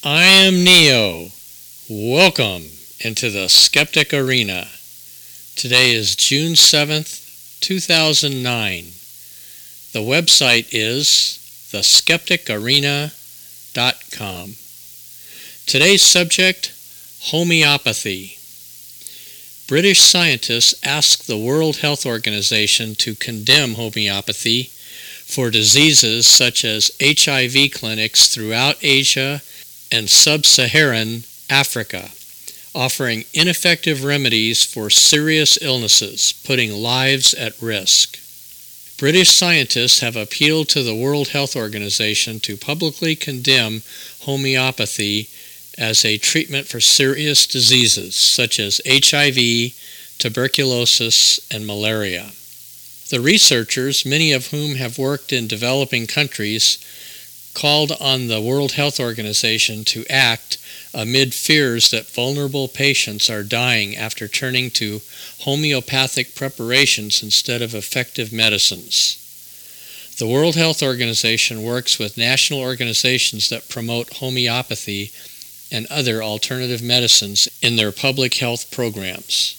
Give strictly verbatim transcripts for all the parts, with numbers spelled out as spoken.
I am Neo. Welcome into the Skeptic Arena. Today is June seventh, two thousand nine. The website is the skeptic arena dot com. Today's subject, homeopathy. British scientists asked the World Health Organization to condemn homeopathy for diseases such as H I V clinics throughout Asia and sub-Saharan Africa, offering ineffective remedies for serious illnesses, putting lives at risk. British scientists have appealed to the World Health Organization to publicly condemn homeopathy as a treatment for serious diseases such as H I V, tuberculosis, and malaria. The researchers, many of whom have worked in developing countries, called on the World Health Organization to act amid fears that vulnerable patients are dying after turning to homeopathic preparations instead of effective medicines. The World Health Organization works with national organizations that promote homeopathy and other alternative medicines in their public health programs.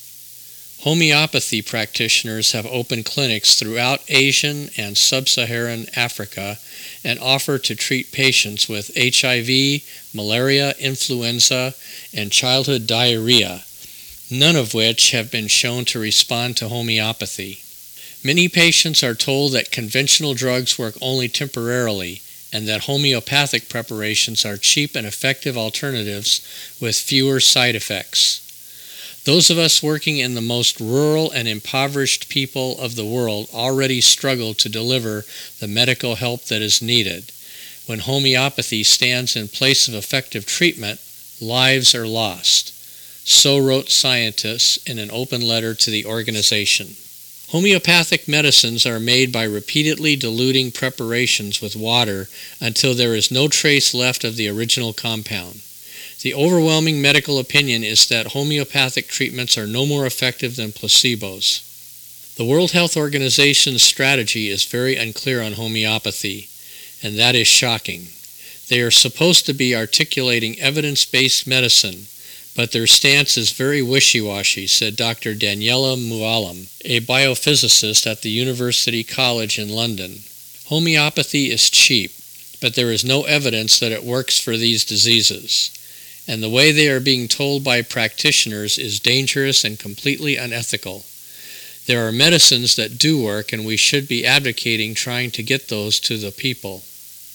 Homeopathy practitioners have opened clinics throughout Asian and sub-Saharan Africa and offer to treat patients with H I V, malaria, influenza, and childhood diarrhea, none of which have been shown to respond to homeopathy. Many patients are told that conventional drugs work only temporarily and that homeopathic preparations are cheap and effective alternatives with fewer side effects. Those of us working in the most rural and impoverished people of the world already struggle to deliver the medical help that is needed. When homeopathy stands in place of effective treatment, lives are lost. So wrote scientists in an open letter to the organization. Homeopathic medicines are made by repeatedly diluting preparations with water until there is no trace left of the original compound. The overwhelming medical opinion is that homeopathic treatments are no more effective than placebos. The World Health Organization's strategy is very unclear on homeopathy, and that is shocking. They are supposed to be articulating evidence-based medicine, but their stance is very wishy-washy, said Doctor Daniela Muallim, a biophysicist at the University College in London. Homeopathy is cheap, but there is no evidence that it works for these diseases, and the way they are being told by practitioners is dangerous and completely unethical. There are medicines that do work, and we should be advocating trying to get those to the people.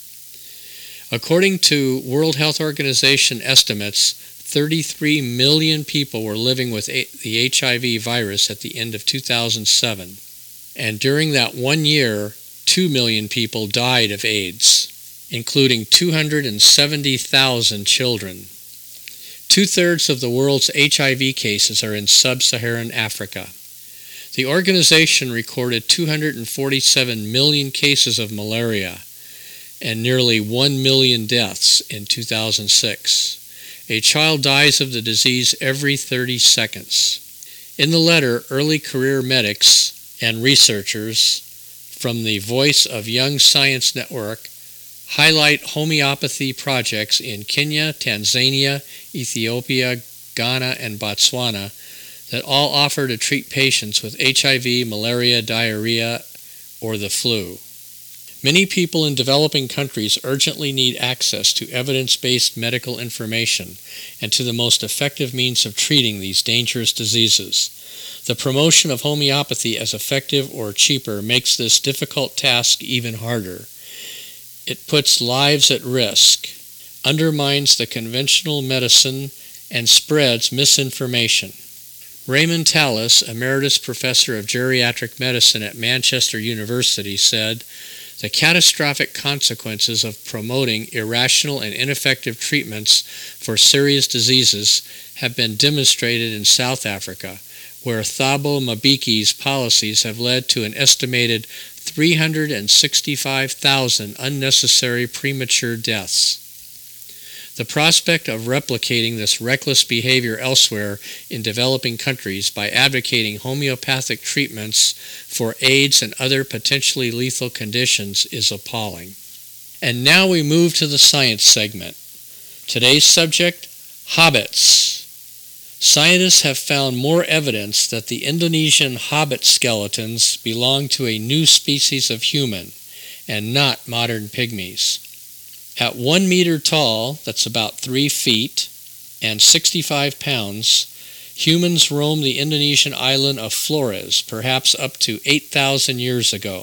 According to World Health Organization estimates, thirty-three million people were living with the H I V virus at the end of two thousand seven, and during that one year, two million people died of AIDS, including two hundred seventy thousand children. Two-thirds of the world's H I V cases are in sub-Saharan Africa. The organization recorded two hundred forty-seven million cases of malaria and nearly one million deaths in two thousand six. A child dies of the disease every thirty seconds. In the letter, early career medics and researchers from the Voice of Young Science Network highlight homeopathy projects in Kenya, Tanzania, Ethiopia, Ghana, and Botswana that all offer to treat patients with H I V, malaria, diarrhea, or the flu. Many people in developing countries urgently need access to evidence-based medical information and to the most effective means of treating these dangerous diseases. The promotion of homeopathy as effective or cheaper makes this difficult task even harder. It puts lives at risk, undermines the conventional medicine, and spreads misinformation. Raymond Tallis, Emeritus Professor of Geriatric Medicine at Manchester University, said, "The catastrophic consequences of promoting irrational and ineffective treatments for serious diseases have been demonstrated in South Africa, where Thabo Mbiki's policies have led to an estimated three hundred sixty-five thousand unnecessary premature deaths. The prospect of replicating this reckless behavior elsewhere in developing countries by advocating homeopathic treatments for AIDS and other potentially lethal conditions is appalling. And now we move to the science segment. Today's subject, hobbits. Scientists have found more evidence that the Indonesian hobbit skeletons belong to a new species of human and not modern pygmies. At one meter tall, that's about three feet, and sixty-five pounds, humans roamed the Indonesian island of Flores, perhaps up to eight thousand years ago.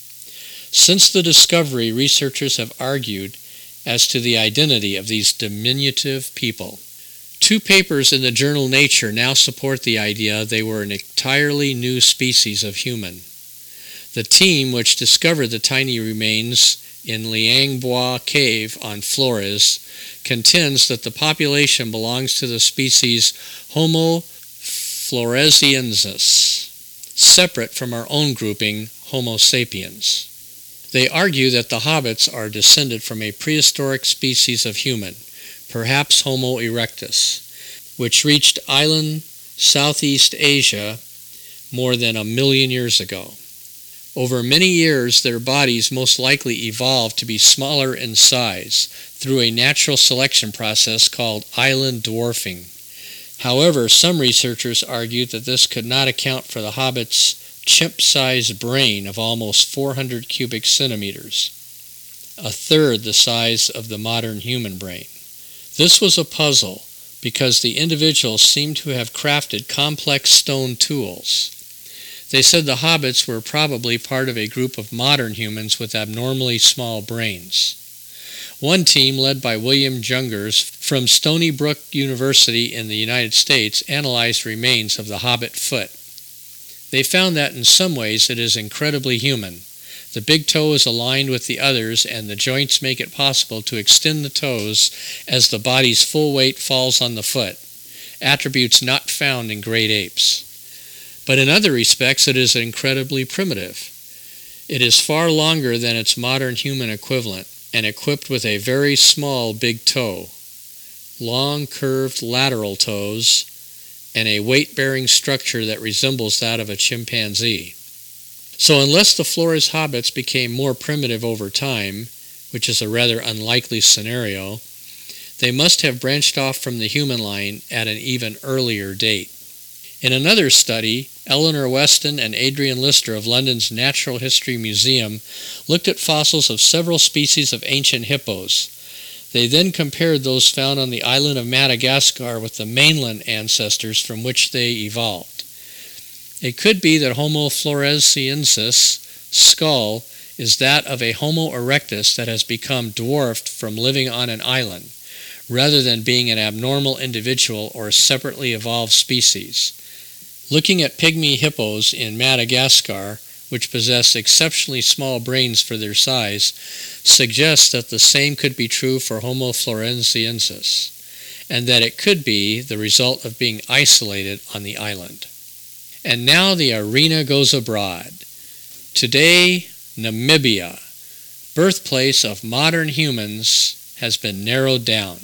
Since the discovery, researchers have argued as to the identity of these diminutive people. Two papers in the journal Nature now support the idea they were an entirely new species of human. The team which discovered the tiny remains in Liang Bua Cave on Flores contends that the population belongs to the species Homo floresiensis, separate from our own grouping Homo sapiens. They argue that the hobbits are descended from a prehistoric species of human, perhaps Homo erectus, which reached island Southeast Asia more than a million years ago. Over many years, their bodies most likely evolved to be smaller in size through a natural selection process called island dwarfing. However, some researchers argued that this could not account for the hobbits' chimp-sized brain of almost four hundred cubic centimeters, a third the size of the modern human brain. This was a puzzle because the individuals seemed to have crafted complex stone tools. They said the hobbits were probably part of a group of modern humans with abnormally small brains. One team, led by William Jungers from Stony Brook University in the United States, analyzed remains of the hobbit foot. They found that in some ways it is incredibly human. The big toe is aligned with the others, and the joints make it possible to extend the toes as the body's full weight falls on the foot, attributes not found in great apes. But in other respects, it is incredibly primitive. It is far longer than its modern human equivalent, and equipped with a very small big toe, long curved lateral toes, and a weight-bearing structure that resembles that of a chimpanzee. So unless the Flores hobbits became more primitive over time, which is a rather unlikely scenario, they must have branched off from the human line at an even earlier date. In another study, Eleanor Weston and Adrian Lister of London's Natural History Museum looked at fossils of several species of ancient hippos. They then compared those found on the island of Madagascar with the mainland ancestors from which they evolved. It could be that Homo floresiensis skull is that of a Homo erectus that has become dwarfed from living on an island, rather than being an abnormal individual or a separately evolved species. Looking at pygmy hippos in Madagascar, which possess exceptionally small brains for their size, suggests that the same could be true for Homo floresiensis, and that it could be the result of being isolated on the island. And now the arena goes abroad. Today, Namibia, birthplace of modern humans, has been narrowed down.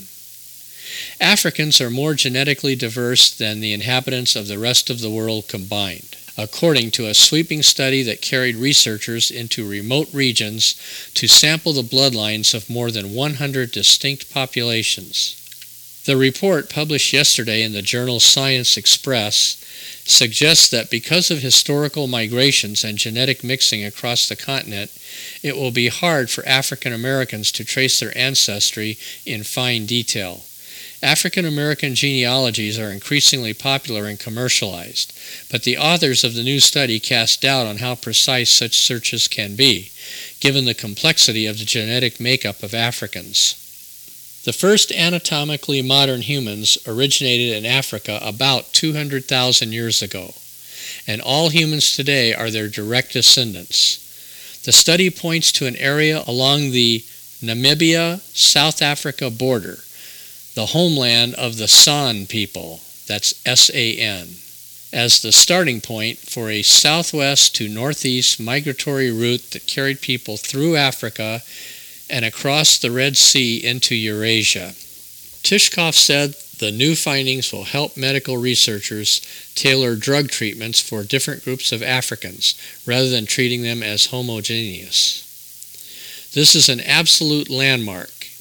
Africans are more genetically diverse than the inhabitants of the rest of the world combined, according to a sweeping study that carried researchers into remote regions to sample the bloodlines of more than one hundred distinct populations. The report, published yesterday in the journal Science Express, suggests that because of historical migrations and genetic mixing across the continent, it will be hard for African Americans to trace their ancestry in fine detail. African American genealogies are increasingly popular and commercialized, but the authors of the new study cast doubt on how precise such searches can be, given the complexity of the genetic makeup of Africans. The first anatomically modern humans originated in Africa about two hundred thousand years ago, and all humans today are their direct descendants. The study points to an area along the Namibia-South Africa border, the homeland of the San people, that's S A N, as the starting point for a southwest to northeast migratory route that carried people through Africa and across the Red Sea into Eurasia. Tishkoff said the new findings will help medical researchers tailor drug treatments for different groups of Africans, rather than treating them as homogeneous. This is an absolute landmark.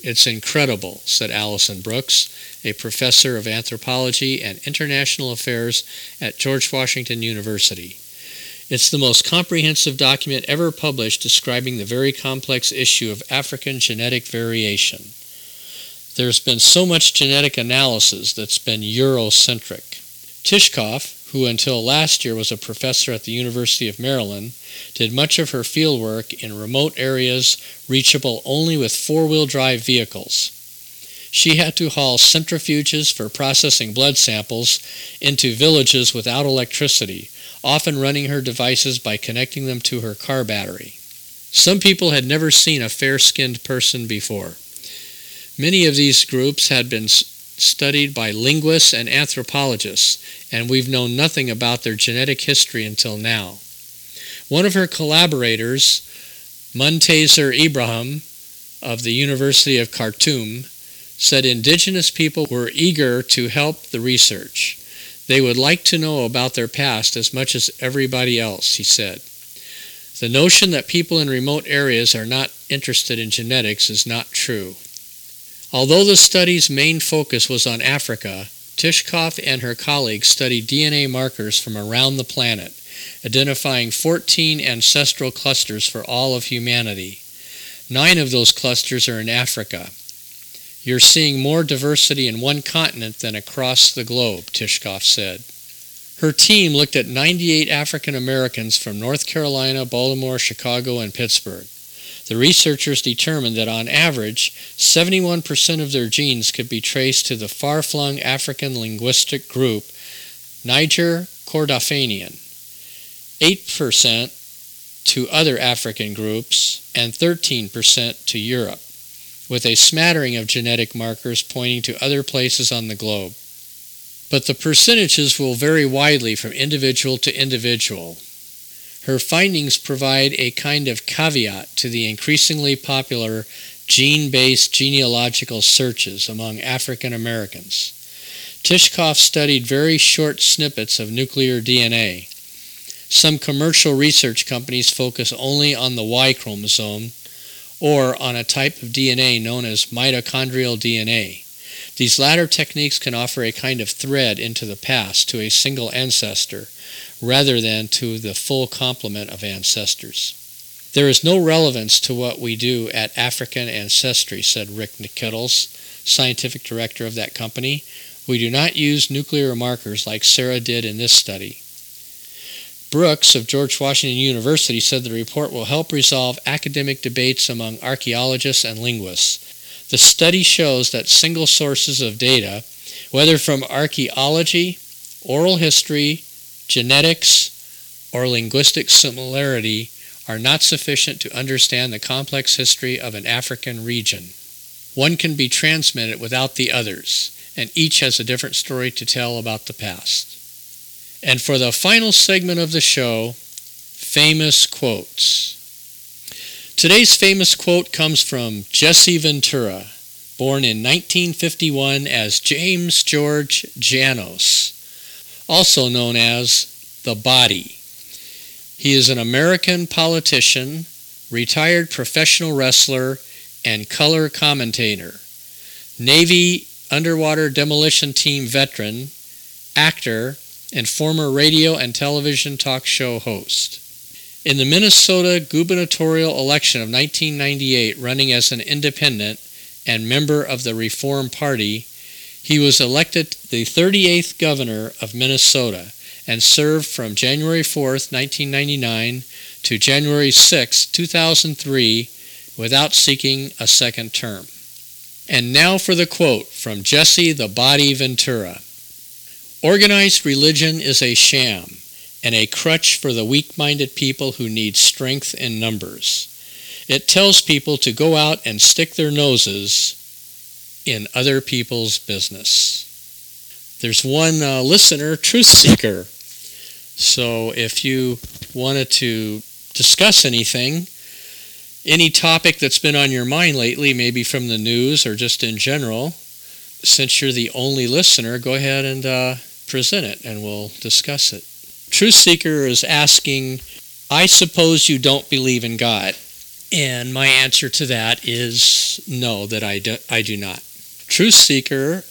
It's incredible, said Allison Brooks, a professor of anthropology and international affairs at George Washington University. It's the most comprehensive document ever published describing the very complex issue of African genetic variation. There's been so much genetic analysis that's been Eurocentric. Tishkoff, who until last year was a professor at the University of Maryland, did much of her fieldwork in remote areas reachable only with four-wheel drive vehicles. She had to haul centrifuges for processing blood samples into villages without electricity, often running her devices by connecting them to her car battery. Some people had never seen a fair-skinned person before. Many of these groups had been studied by linguists and anthropologists, and we've known nothing about their genetic history until now. One of her collaborators, Muntaser Ibrahim of the University of Khartoum, said indigenous people were eager to help the research. They would like to know about their past as much as everybody else, he said. The notion that people in remote areas are not interested in genetics is not true. Although the study's main focus was on Africa, Tishkoff and her colleagues studied D N A markers from around the planet, identifying fourteen ancestral clusters for all of humanity. Nine of those clusters are in Africa. You're seeing more diversity in one continent than across the globe, Tishkoff said. Her team looked at ninety-eight African Americans from North Carolina, Baltimore, Chicago, and Pittsburgh. The researchers determined that on average, seventy-one percent of their genes could be traced to the far-flung African linguistic group Niger-Kordofanian, eight percent to other African groups, and thirteen percent to Europe, with a smattering of genetic markers pointing to other places on the globe. But the percentages will vary widely from individual to individual. Her findings provide a kind of caveat to the increasingly popular gene-based genealogical searches among African Americans. Tishkoff studied very short snippets of nuclear D N A. Some commercial research companies focus only on the Y chromosome or on a type of D N A known as mitochondrial D N A. These latter techniques can offer a kind of thread into the past to a single ancestor, rather than to the full complement of ancestors. There is no relevance to what we do at African Ancestry, said Rick Kittles, scientific director of that company. We do not use nuclear markers like Sarah did in this study. Brooks of George Washington University said the report will help resolve academic debates among archaeologists and linguists. The study shows that single sources of data, whether from archaeology, oral history, genetics, or linguistic similarity, are not sufficient to understand the complex history of an African region. One can be transmitted without the others, and each has a different story to tell about the past. And for the final segment of the show, famous quotes. Today's famous quote comes from Jesse Ventura, born in nineteen fifty-one as James George Janos, also known as the Body. He is an American politician, retired professional wrestler, and color commentator, Navy underwater demolition team veteran, actor, and former radio and television talk show host. In the Minnesota gubernatorial election of nineteen ninety-eight, running as an independent and member of the Reform Party, he was elected the thirty-eighth governor of Minnesota and served from January fourth, nineteen ninety-nine to January sixth, two thousand three without seeking a second term. And now for the quote from Jesse the Body Ventura. Organized religion is a sham and a crutch for the weak-minded people who need strength in numbers. It tells people to go out and stick their noses in other people's business. There's one uh, listener, Truth Seeker. So if you wanted to discuss anything, any topic that's been on your mind lately, maybe from the news or just in general, since you're the only listener, go ahead and uh, present it and we'll discuss it. Truth Seeker is asking, I suppose you don't believe in God. And my answer to that is no, that I do, I do not. Truth Seeker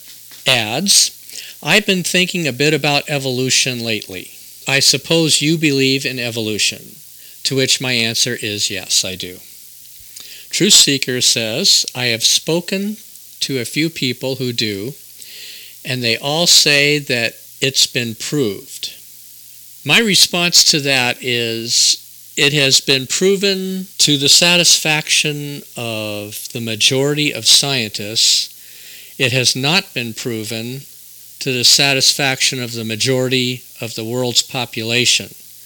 adds, I've been thinking a bit about evolution lately. I suppose you believe in evolution, to which my answer is yes, I do. Truth Seeker says, I have spoken to a few people who do, and they all say that it's been proved. My response to that is, it has been proven to the satisfaction of the majority of scientists. It has not been proven to the satisfaction of the majority of the world's population.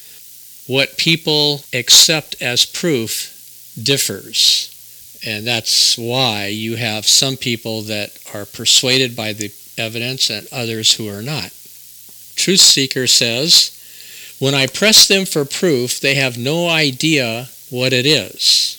What people accept as proof differs. And that's why you have some people that are persuaded by the evidence and others who are not. Truth Seeker says, when I press them for proof, they have no idea what it is.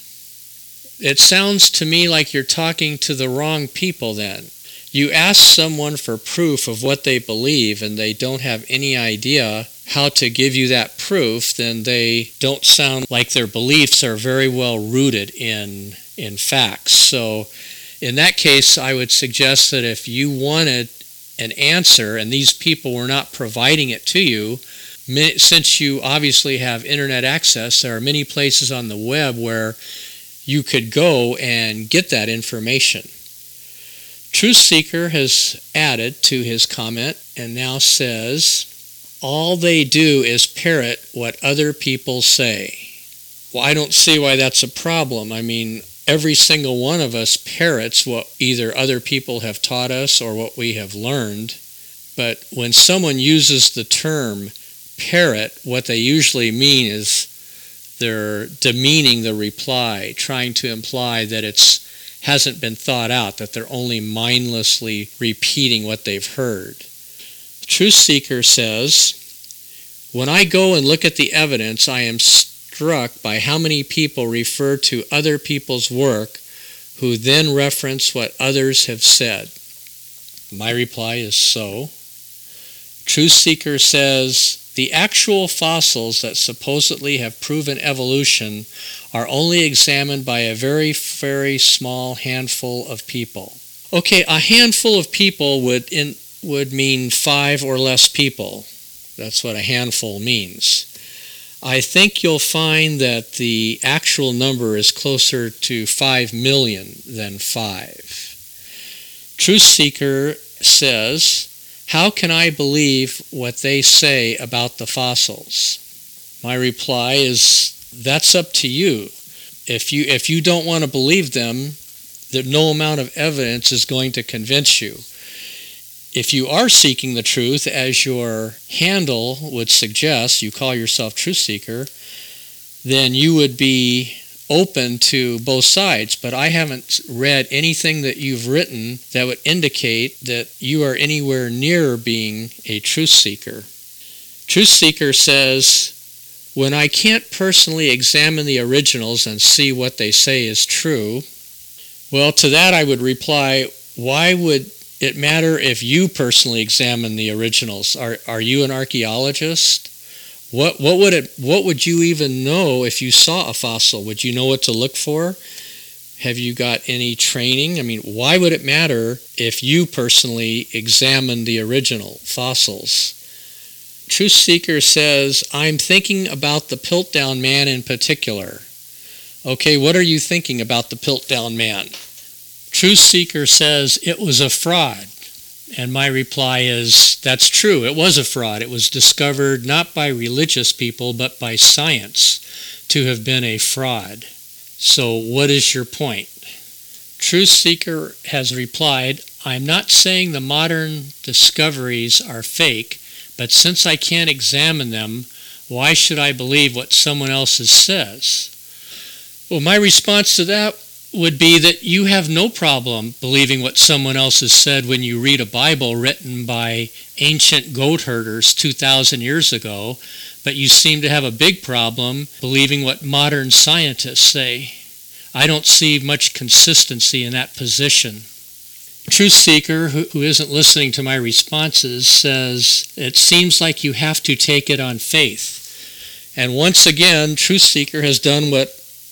It sounds to me like you're talking to the wrong people then. You ask someone for proof of what they believe and they don't have any idea how to give you that proof, then they don't sound like their beliefs are very well rooted in, in facts. So in that case, I would suggest that if you wanted an answer and these people were not providing it to you, since you obviously have internet access, there are many places on the web where you could go and get that information. Truth Seeker has added to his comment and now says, all they do is parrot what other people say. Well, I don't see why that's a problem. I mean, every single one of us parrots what either other people have taught us or what we have learned. But when someone uses the term parrot, what they usually mean is they're demeaning the reply, trying to imply that it's hasn't been thought out, that they're only mindlessly repeating what they've heard. Truth Seeker says, when I go and look at the evidence, I am struck by how many people refer to other people's work who then reference what others have said. My reply is so. Truth Seeker says, the actual fossils that supposedly have proven evolution are only examined by a very, very small handful of people. Okay, a handful of people would in, would mean five or less people. That's what a handful means. I think you'll find that the actual number is closer to five million than five. Truth Seeker says, how can I believe what they say about the fossils? My reply is, that's up to you. If you if you don't want to believe them, that no amount of evidence is going to convince you. If you are seeking the truth, as your handle would suggest, you call yourself Truth Seeker, then you would be open to both sides. But I haven't read anything that you've written that would indicate that you are anywhere near being a truth seeker. Truth Seeker says, when I can't personally examine the originals and see what they say is true, well, to that I would reply, why would it matter if you personally examine the originals? Are are you an archaeologist? What what would it what would you even know if you saw a fossil? Would you know what to look for? Have you got any training? I mean, why would it matter if you personally examined the original fossils? Truth Seeker says, I'm thinking about the Piltdown Man in particular. Okay, what are you thinking about the Piltdown Man? Truth Seeker says it was a fraud. And my reply is, that's true, it was a fraud. It was discovered not by religious people, but by science to have been a fraud. So what is your point? Truth Seeker has replied, I'm not saying the modern discoveries are fake, but since I can't examine them, why should I believe what someone else says? Well, my response to that would be that you have no problem believing what someone else has said when you read a Bible written by ancient goat herders two thousand years ago, but you seem to have a big problem believing what modern scientists say. I don't see much consistency in that position. Truth Seeker, who, who isn't listening to my responses, says, it seems like you have to take it on faith. And once again, Truth Seeker has done what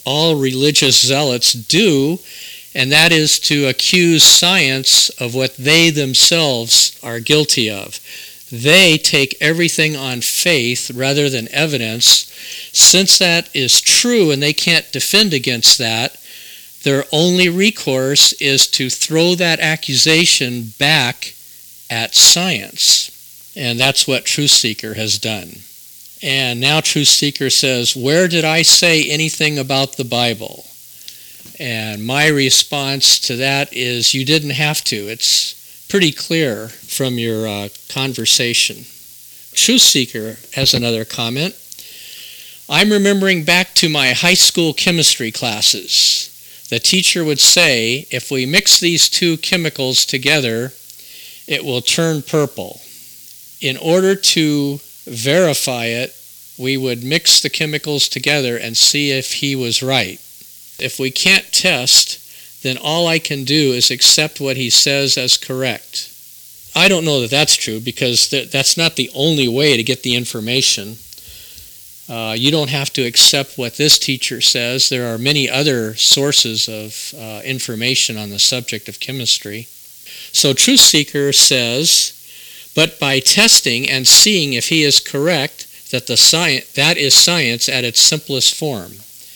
all religious zealots do, and that is to accuse science of what they themselves are guilty of. They take everything on faith rather than evidence. Since that is true and they can't defend against that, their only recourse is to throw that accusation back at science. And that's what Truth Seeker has done. And now Truth Seeker says, where did I say anything about the Bible? And my response to that is, you didn't have to. It's pretty clear from your uh, conversation. Truth Seeker has another comment. I'm remembering back to my high school chemistry classes. The teacher would say, if we mix these two chemicals together, it will turn purple. In order to verify it, we would mix the chemicals together and see if he was right. If we can't test, then all I can do is accept what he says as correct. I don't know that that's true, because th- that's not the only way to get the information. Uh, you don't have to accept what this teacher says. There are many other sources of uh, information on the subject of chemistry. So Truth Seeker says, but by testing and seeing if he is correct, that the science, that is science at its simplest form.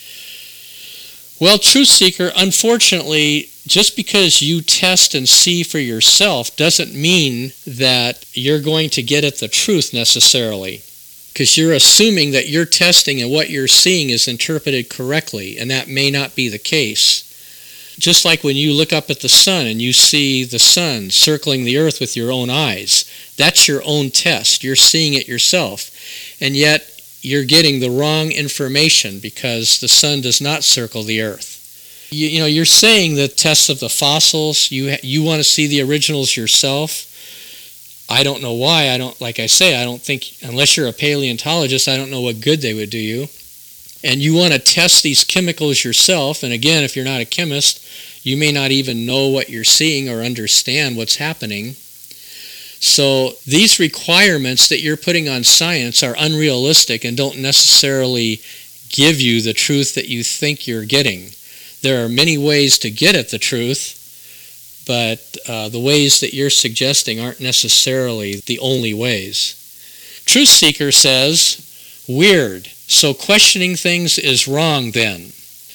Well, Truth Seeker, unfortunately, just because you test and see for yourself doesn't mean that you're going to get at the truth necessarily, because you're assuming that your testing and what you're seeing is interpreted correctly, and that may not be the case. Just like when you look up at the sun and you see the sun circling the earth with your own eyes, that's your own test. You're seeing it yourself, and yet you're getting the wrong information because the sun does not circle the earth. You, you know, you're saying the tests of the fossils, you you want to see the originals yourself. I don't know why. I don't, like I say, I don't think, unless you're a paleontologist, I don't know what good they would do you. And you want to test these chemicals yourself, and again, if you're not a chemist, you may not even know what you're seeing or understand what's happening. So these requirements that you're putting on science are unrealistic and don't necessarily give you the truth that you think you're getting. There are many ways to get at the truth, but uh, the ways that you're suggesting aren't necessarily the only ways. Truth Seeker says, weird. So questioning things is wrong then.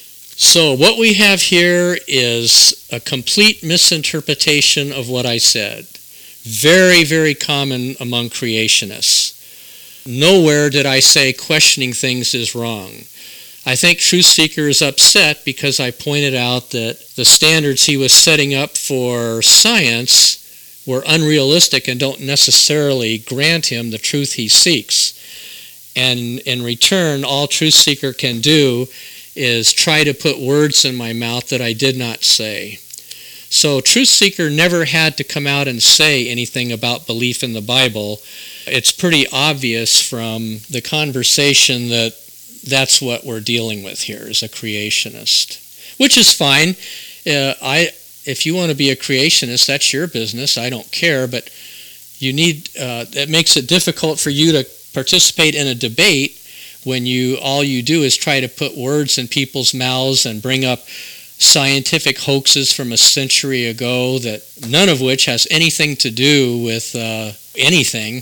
So what we have here is a complete misinterpretation of what I said. Very, very common among creationists. Nowhere did I say questioning things is wrong. I think Truth Seeker is upset because I pointed out that the standards he was setting up for science were unrealistic and don't necessarily grant him the truth he seeks. And in return, all Truth Seeker can do is try to put words in my mouth that I did not say. So Truth Seeker never had to come out and say anything about belief in the Bible. It's pretty obvious from the conversation that that's what we're dealing with here as a creationist, which is fine. Uh, I, if you want to be a creationist, that's your business. I don't care, but you need. Uh, it makes it difficult for you to participate in a debate when you all you do is try to put words in people's mouths and bring up scientific hoaxes from a century ago, that none of which has anything to do with uh, anything.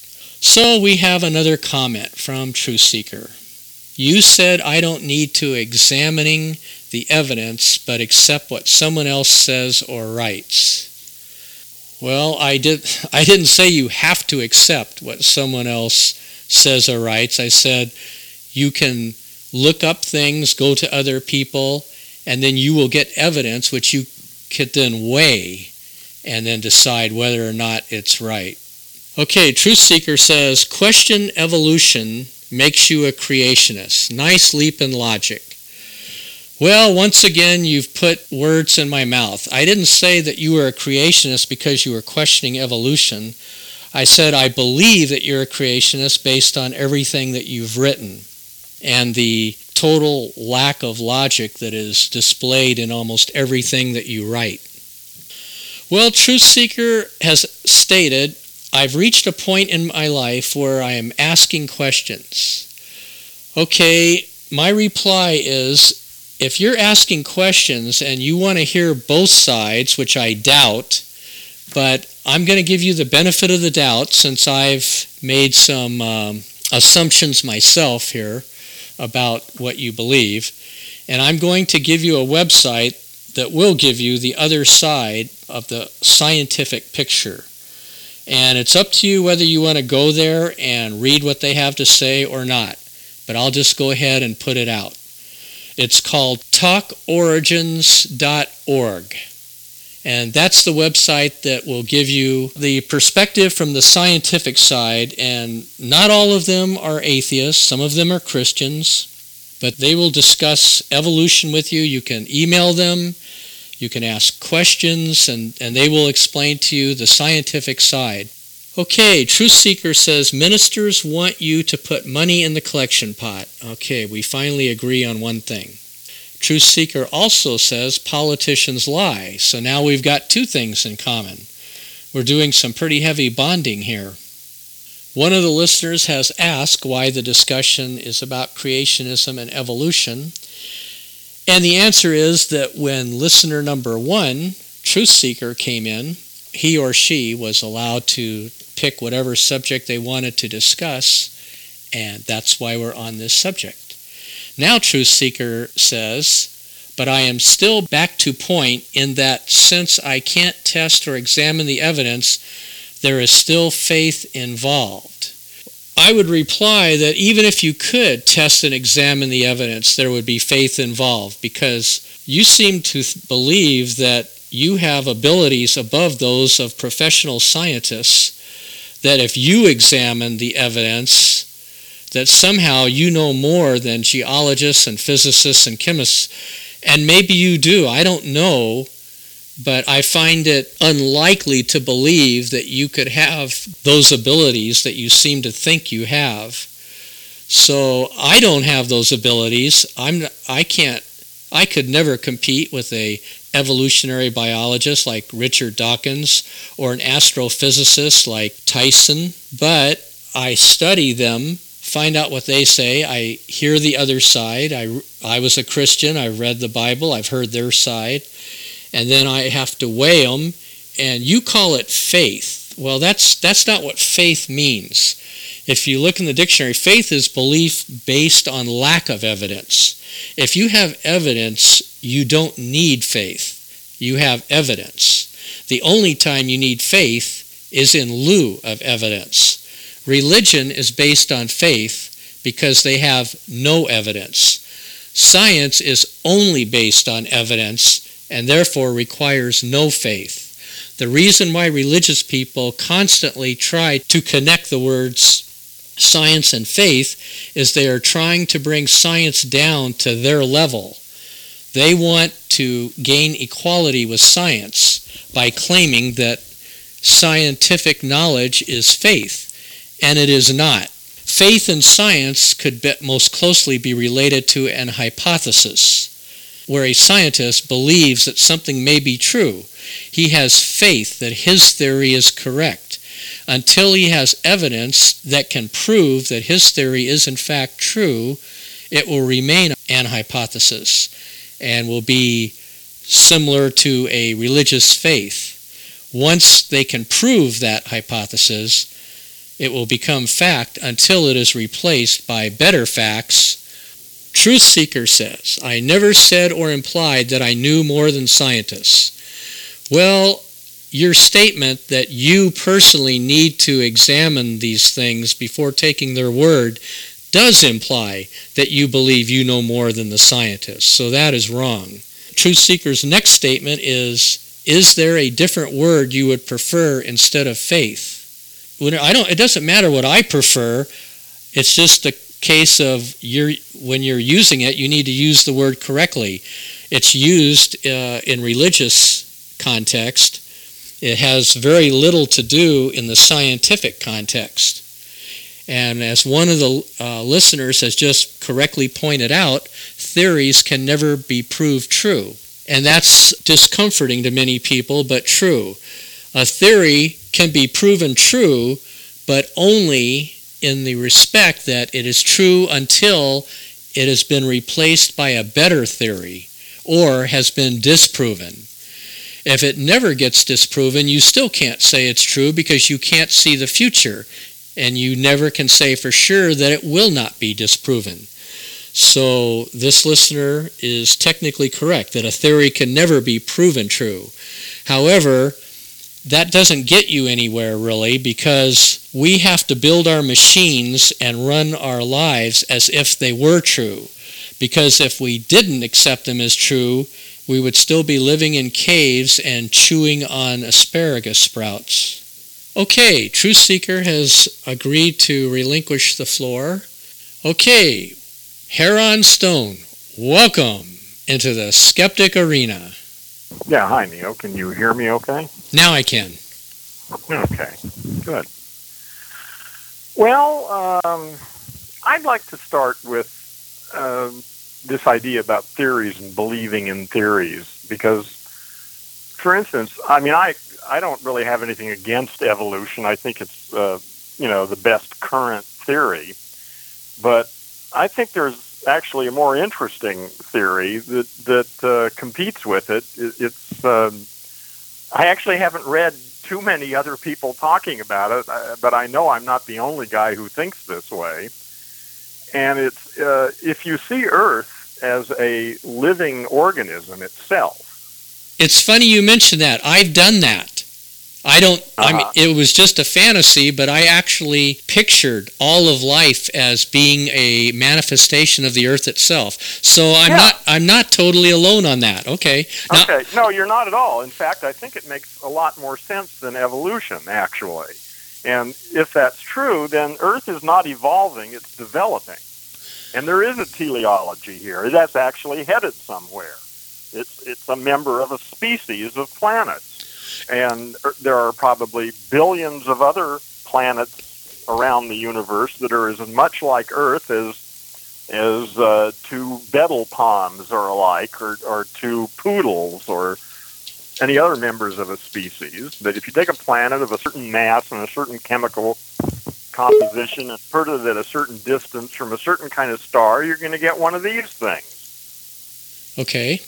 So we have another comment from Truth Seeker. You said I don't need to examining the evidence, but accept what someone else says or writes. Well, I did. I didn't say you have to accept what someone else says or writes. I said you can look up things, go to other people, and then you will get evidence which you could then weigh and then decide whether or not it's right. Okay, Truth Seeker says, question evolution makes you a creationist. Nice leap in logic. Well, once again, you've put words in my mouth. I didn't say that you were a creationist because you were questioning evolution. I said I believe that you're a creationist based on everything that you've written and the total lack of logic that is displayed in almost everything that you write. Well, Truth Seeker has stated, I've reached a point in my life where I am asking questions. Okay, my reply is, if you're asking questions and you want to hear both sides, which I doubt, but I'm going to give you the benefit of the doubt since I've made some um, assumptions myself here about what you believe, and I'm going to give you a website that will give you the other side of the scientific picture. And it's up to you whether you want to go there and read what they have to say or not, but I'll just go ahead and put it out. It's called talk origins dot org. And that's the website that will give you the perspective from the scientific side. And not all of them are atheists. Some of them are Christians. But they will discuss evolution with you. You can email them. You can ask questions. And, and they will explain to you the scientific side. Okay, Truth Seeker says, ministers want you to put money in the collection pot. Okay, we finally agree on one thing. Truth Seeker also says politicians lie. So now we've got two things in common. We're doing some pretty heavy bonding here. One of the listeners has asked why the discussion is about creationism and evolution. And the answer is that when listener number one, Truth Seeker, came in, he or she was allowed to pick whatever subject they wanted to discuss, and that's why we're on this subject. Now Truth Seeker says, but I am still back to point in that since I can't test or examine the evidence, there is still faith involved. I would reply that even if you could test and examine the evidence, there would be faith involved, because you seem to believe that you have abilities above those of professional scientists, that if you examine the evidence, that somehow you know more than geologists and physicists and chemists. And maybe you do, I don't know, but I find it unlikely to believe that you could have those abilities that you seem to think you have. So I don't have those abilities. I'm I can't I could never compete with a evolutionary biologist like Richard Dawkins or an astrophysicist like Tyson, but I study them, find out what they say. I hear the other side. I, I was a Christian. I've read the Bible. I've heard their side. And then I have to weigh them. And you call it faith. Well, that's that's not what faith means. If you look in the dictionary, faith is belief based on lack of evidence. If you have evidence, you don't need faith. You have evidence. The only time you need faith is in lieu of evidence. Religion is based on faith because they have no evidence. Science is only based on evidence and therefore requires no faith. The reason why religious people constantly try to connect the words science and faith is they are trying to bring science down to their level. They want to gain equality with science by claiming that scientific knowledge is faith. And it is not. Faith and science could be most closely be related to an hypothesis, where a scientist believes that something may be true. He has faith that his theory is correct. Until he has evidence that can prove that his theory is in fact true, it will remain an hypothesis and will be similar to a religious faith. Once they can prove that hypothesis, it will become fact until it is replaced by better facts. Truth Seeker says, I never said or implied that I knew more than scientists. Well, your statement that you personally need to examine these things before taking their word does imply that you believe you know more than the scientists. So that is wrong. Truth Seeker's next statement is, is there a different word you would prefer instead of faith? When I don't, it doesn't matter what I prefer. It's just a case of you're, when you're using it, you need to use the word correctly. It's used uh, in religious context. It has very little to do in the scientific context. And as one of the uh, listeners has just correctly pointed out, theories can never be proved true. And that's discomforting to many people, but true. A theory can be proven true, but only in the respect that it is true until it has been replaced by a better theory or has been disproven. If it never gets disproven, you still can't say it's true because you can't see the future, and you never can say for sure that it will not be disproven. So this listener is technically correct that a theory can never be proven true. However, that doesn't get you anywhere really, because we have to build our machines and run our lives as if they were true. Because if we didn't accept them as true, we would still be living in caves and chewing on asparagus sprouts. Okay, Truth Seeker has agreed to relinquish the floor. Okay, Heron Stone, welcome into the Skeptic Arena. Yeah, hi, Neo. Can you hear me okay? Now I can. Okay, good. Well, um, I'd like to start with uh, this idea about theories and believing in theories, because, for instance, I mean, I, I don't really have anything against evolution. I think it's, uh, you know, the best current theory. But I think there's actually a more interesting theory that that uh, competes with it. it it's um, I actually haven't read too many other people talking about it, uh, but I know I'm not the only guy who thinks this way. And it's uh, if you see Earth as a living organism itself. It's funny you mention that. I've done that. I don't, uh-huh. I mean, it was just a fantasy, but I actually pictured all of life as being a manifestation of the Earth itself. So I'm yeah. not, I'm not totally alone on that. Okay. Now, okay. No, you're not at all. In fact, I think it makes a lot more sense than evolution, actually. And if that's true, then Earth is not evolving, it's developing. And there is a teleology here. That's actually headed somewhere. It's, it's a member of a species of planets. And there are probably billions of other planets around the universe that are as much like Earth as as uh, two betel palms are alike, or, or two poodles, or any other members of a species. That if you take a planet of a certain mass and a certain chemical composition and put it at a certain distance from a certain kind of star, you're going to get one of these things. Okay.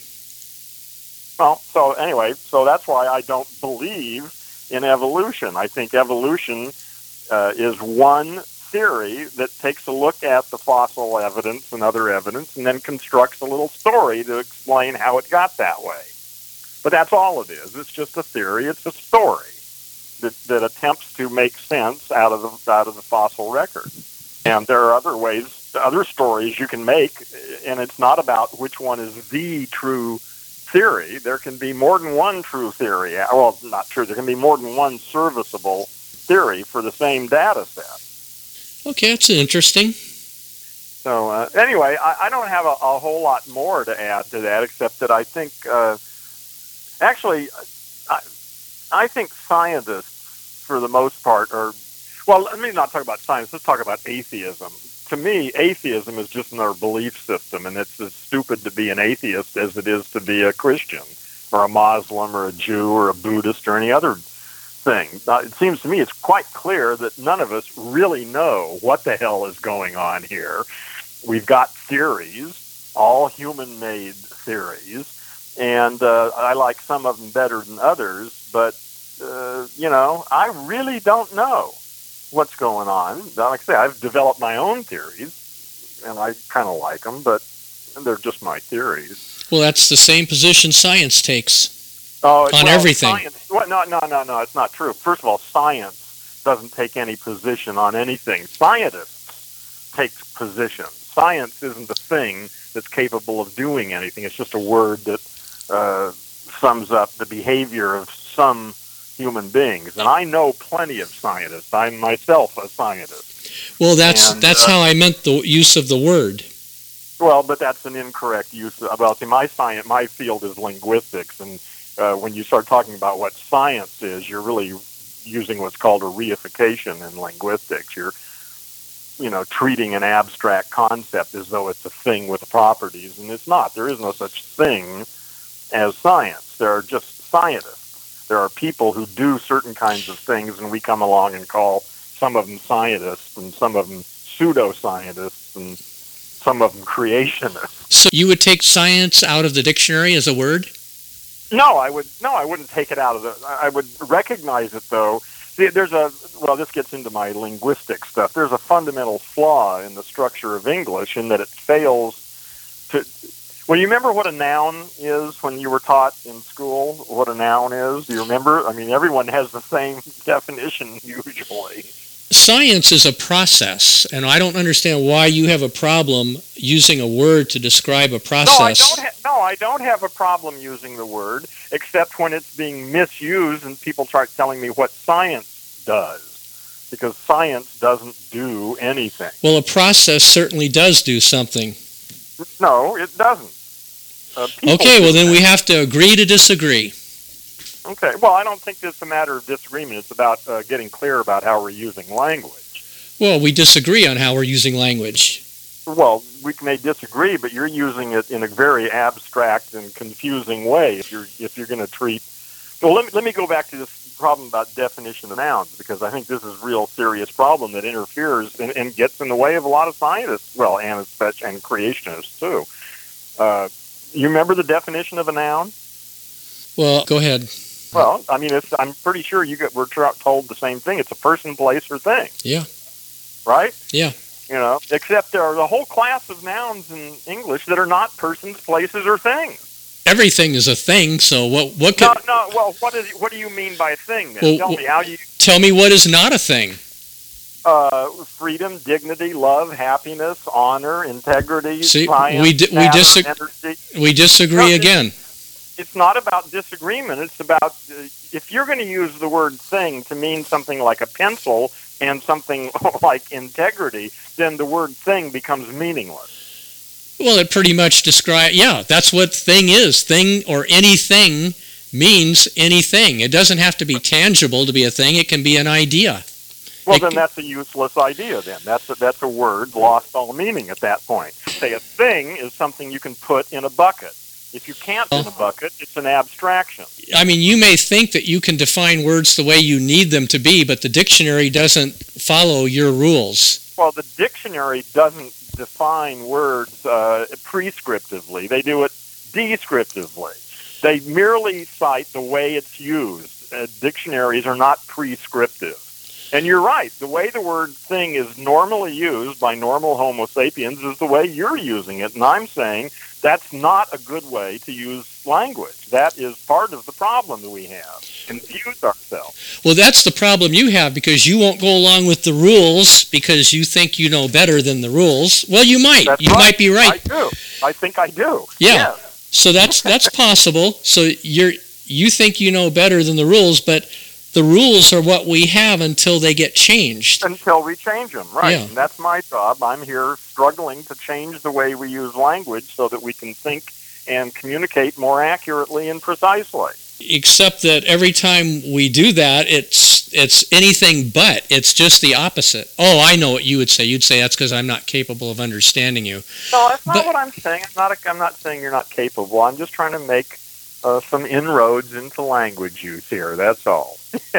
Well, so anyway, so that's why I don't believe in evolution. I think evolution uh, is one theory that takes a look at the fossil evidence and other evidence and then constructs a little story to explain how it got that way. But that's all it is. It's just a theory. It's a story that, that attempts to make sense out of the out of the fossil record. And there are other ways, other stories you can make, and it's not about which one is the true theory. There can be more than one true theory. Well, not true. There can be more than one serviceable theory for the same data set. Okay, that's interesting. So uh, anyway, I, I don't have a, a whole lot more to add to that, except that I think, uh, actually, I, I think scientists, for the most part, are, well, let me not talk about science. Let's talk about atheism. To me, atheism is just another belief system, and it's as stupid to be an atheist as it is to be a Christian or a Muslim or a Jew or a Buddhist or any other thing. Uh, it seems to me it's quite clear that none of us really know what the hell is going on here. We've got theories, all human-made theories, and uh, I like some of them better than others, but, uh, you know, I really don't know what's going on. Like I say, I've developed my own theories, and I kind of like them, but they're just my theories. Well, that's the same position science takes oh, on well, everything. Science, well, no, no, no, no, it's not true. First of all, science doesn't take any position on anything. Scientists take position. Science isn't a thing that's capable of doing anything. It's just a word that uh, sums up the behavior of some human beings, and I know plenty of scientists. I'm myself a scientist. Well, that's and, that's uh, how I meant the use of the word. Well, but that's an incorrect use. Of, well, see, my science, my field is linguistics, and uh, when you start talking about what science is, you're really using what's called a reification in linguistics. You're, you know, treating an abstract concept as though it's a thing with properties, and it's not. There is no such thing as science. There are just scientists. There are people who do certain kinds of things, and we come along and call some of them scientists and some of them pseudoscientists. And some of them creationists. So you would take science out of the dictionary as a word? No, I would. No, I wouldn't take it out of the. I would recognize it though. See, there's a. Well, this gets into my linguistic stuff. There's a fundamental flaw in the structure of English in that it fails to. Well, you remember what a noun is when you were taught in school? What a noun is? Do you remember? I mean, everyone has the same definition usually. Science is a process, and I don't understand why you have a problem using a word to describe a process. No, I don't. Ha- no, I don't have a problem using the word, except when it's being misused and people start telling me what science does, because science doesn't do anything. Well, a process certainly does do something. No, it doesn't. Uh, okay, well then we have to agree to disagree. Okay, well, I don't think it's a matter of disagreement. It's about uh, getting clear about how we're using language. Well, we disagree on how we're using language. Well, we may disagree, but you're using it in a very abstract and confusing way. If you're if you're going to treat, well, let me let me go back to this problem about definition of nouns, because I think this is a real serious problem that interferes and, and gets in the way of a lot of scientists. Well, and especially and creationists too. Uh, you remember the definition of a noun? Well, go ahead. Well, I mean, it's, I'm pretty sure you get, we're told the same thing. It's a person, place, or thing. Yeah. Right? Yeah. You know, except there are a whole class of nouns in English that are not persons, places, or things. Everything is a thing, so what what could... No, no, well, what, is, what do you mean by thing, then? Well, tell me how you... Tell me what is not a thing. Uh, freedom, dignity, love, happiness, honor, integrity, See, science, we, di- we, matter, dis- energy. we disagree No, again. It's not about disagreement. It's about, uh, if you're going to use the word thing to mean something like a pencil and something like integrity, then the word thing becomes meaningless. Well, it pretty much describes, yeah, that's what thing is. Thing or anything means anything. It doesn't have to be tangible to be a thing. It can be an idea. Well, it then can, that's a useless idea then. That's a, that's a word lost all meaning at that point. Say a thing is something you can put in a bucket. If you can't in a bucket, it's an abstraction. I mean, you may think that you can define words the way you need them to be, but the dictionary doesn't follow your rules. Well, the dictionary doesn't define words uh, prescriptively. They do it descriptively. They merely cite the way it's used. Uh, dictionaries are not prescriptive. And you're right. The way the word thing is normally used by normal Homo sapiens is the way you're using it. And I'm saying that's not a good way to use language. That is part of the problem that we have. Confuse ourselves. Well, that's the problem you have, because you won't go along with the rules because you think you know better than the rules. Well, you might. That's you right. might be right. I do. I think I do. Yeah. Yes. So that's that's possible. So you're you think you know better than the rules, but the rules are what we have until they get changed. Until we change them, right. Yeah. And that's my job. I'm here struggling to change the way we use language so that we can think and communicate more accurately and precisely. Except that every time we do that, it's it's anything but. It's just the opposite. Oh, I know what you would say. You'd say that's because I'm not capable of understanding you. No, that's not but, what I'm saying. I'm not, a, I'm not saying you're not capable. I'm just trying to make uh, some inroads into language use here. That's all.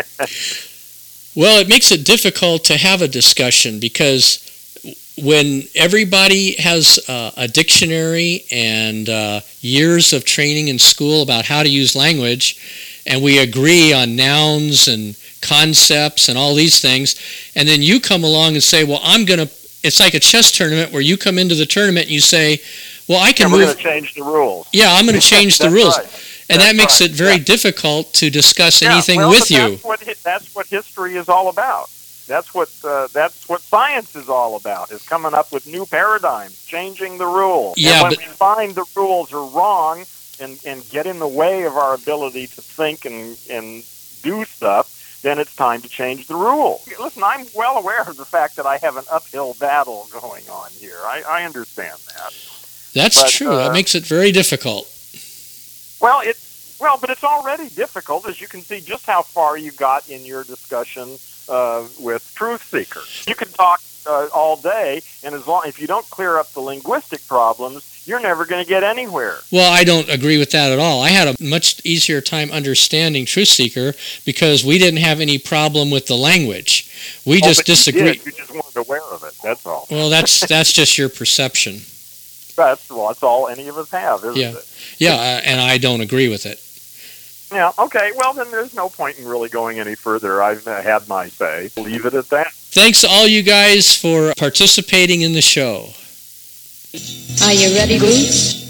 Well, it makes it difficult to have a discussion, because when everybody has uh, a dictionary and uh, years of training in school about how to use language, and we agree on nouns and concepts and all these things, and then you come along and say, well, I'm going to, it's like a chess tournament where you come into the tournament and you say, well, I can and move. we're going to change the rules. Yeah, I'm going to change the rules. Right. And That's that makes right. it very yeah. difficult to discuss yeah, anything well, with but you. That's what, that's what history is all about. That's what uh, that's what science is all about, is coming up with new paradigms, changing the rules. Yeah, and when but, we find the rules are wrong and, and get in the way of our ability to think and, and do stuff, then it's time to change the rules. Listen, I'm well aware of the fact that I have an uphill battle going on here. I, I understand that. That's but, true. Uh, that makes it very difficult. Well, it well, but it's already difficult, as you can see just how far you got in your discussion uh, with Truth Seeker. You can talk uh, all day, and as long if you don't clear up the linguistic problems, you're never going to get anywhere. Well, I don't agree with that at all. I had a much easier time understanding Truth Seeker because we didn't have any problem with the language. We Oh, just but you disagree. did. You just weren't aware of it. That's all. Well, that's that's just your perception. That's, well, that's all any of us have, isn't Yeah. it? Yeah, uh, and I don't agree with it. Yeah, okay. Well, then there's no point in really going any further. I've uh, had my say. Leave it at that. Thanks to all you guys for participating in the show. Are you ready, Bruce?